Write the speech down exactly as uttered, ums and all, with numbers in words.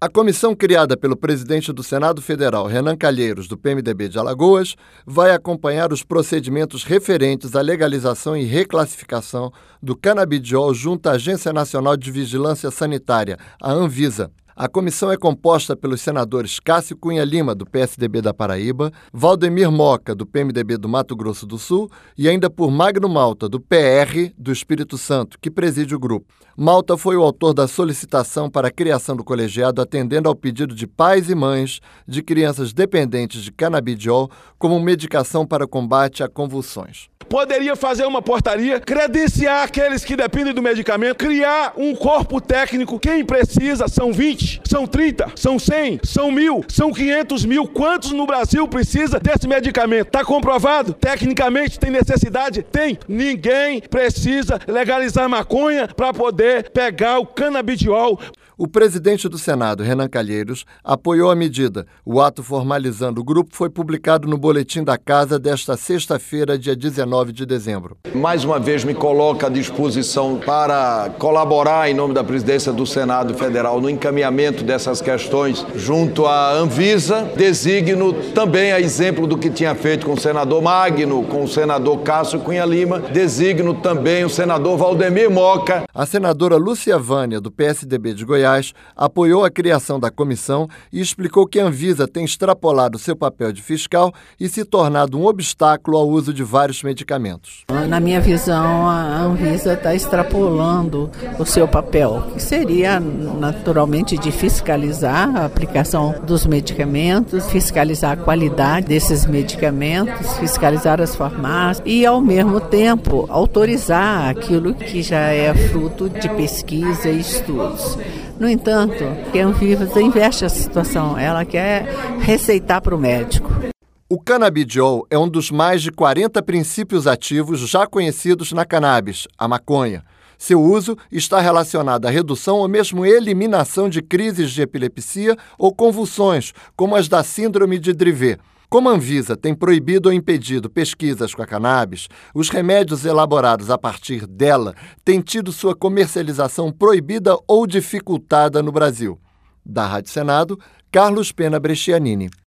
A comissão criada pelo presidente do Senado Federal, Renan Calheiros, do P M D B de Alagoas, vai acompanhar os procedimentos referentes à legalização e reclassificação do canabidiol junto à Agência Nacional de Vigilância Sanitária, a Anvisa. A comissão é composta pelos senadores Cássio Cunha Lima, do P S D B da Paraíba, Valdemir Moca, do P M D B do Mato Grosso do Sul e ainda por Magno Malta, do P R do Espírito Santo, que preside o grupo. Malta foi o autor da solicitação para a criação do colegiado, atendendo ao pedido de pais e mães de crianças dependentes de canabidiol como medicação para combate a convulsões. Poderia fazer uma portaria, credenciar aqueles que dependem do medicamento, criar um corpo técnico. Quem precisa são vinte, são trinta, são cem, são mil, são quinhentos mil. Quantos no Brasil precisa desse medicamento? Está comprovado? Tecnicamente tem necessidade? Tem. Ninguém precisa legalizar maconha para poder pegar o canabidiol. O presidente do Senado, Renan Calheiros, apoiou a medida. O ato formalizando o grupo foi publicado no Boletim da Casa desta sexta-feira, dia dezenove de dezembro. Mais uma vez me coloco à disposição para colaborar em nome da presidência do Senado Federal no encaminhamento dessas questões junto à Anvisa. Designo também, a exemplo do que tinha feito com o senador Magno, com o senador Cássio Cunha Lima, designo também o senador Valdemir Moca. A senadora Lúcia Vânia, do P S D B de Goiás, apoiou a criação da comissão e explicou que a Anvisa tem extrapolado seu papel de fiscal e se tornado um obstáculo ao uso de vários medicamentos. Na minha visão, a Anvisa está extrapolando o seu papel, que seria naturalmente de fiscalizar a aplicação dos medicamentos, fiscalizar a qualidade desses medicamentos, fiscalizar as farmácias e, ao mesmo tempo, autorizar aquilo que já é fruto de pesquisa e estudos. No entanto, a Anvisa inverte a situação, ela quer receitar para o médico. O canabidiol é um dos mais de quarenta princípios ativos já conhecidos na cannabis, a maconha. Seu uso está relacionado à redução ou mesmo eliminação de crises de epilepsia ou convulsões, como as da síndrome de Dravet. Como a Anvisa tem proibido ou impedido pesquisas com a cannabis, os remédios elaborados a partir dela têm tido sua comercialização proibida ou dificultada no Brasil. Da Rádio Senado, Carlos Pena Brescianini.